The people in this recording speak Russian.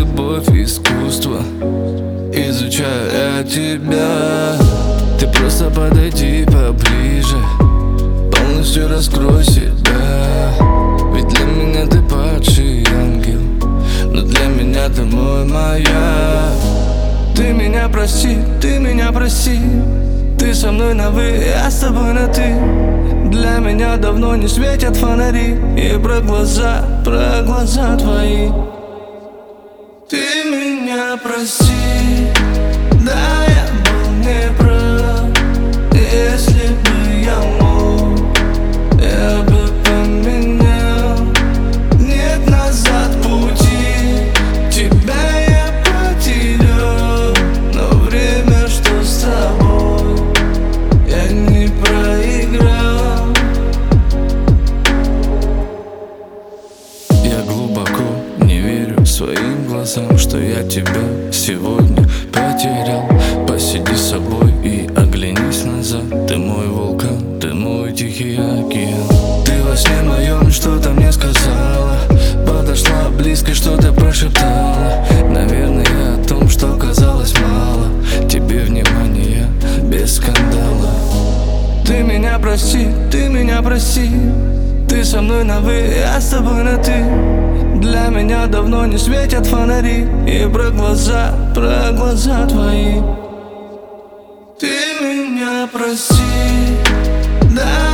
любовь, искусство. Изучаю я тебя. Ты просто подойди поближе, полностью раскрой себя. Ведь для меня ты падший ангел, но для меня ты мой маяк. Ты меня прости, ты меня прости. Ты со мной на вы, я с тобой на ты. Для меня давно не светят фонари. И про глаза твои. Ты меня прости, да, я был неправ. Если бы я мог, я бы поменял. Нет назад пути, тебя я потерял. Но время, что с тобой, я не проиграл. Я глубоко не верю своим глазам, что я тебя сегодня потерял. Посиди с собой и оглянись назад. Ты мой вулкан, ты мой тихий океан. Ты во сне моем что-то мне сказала, подошла близко, что-то прошептала. Наверное, о том, что казалось мало. Тебе внимания без скандала. Ты меня прости, ты меня прости. Ты со мной на вы, я с тобой на ты. Для меня давно не светят фонари. И про глаза твои. Ты меня прости, да.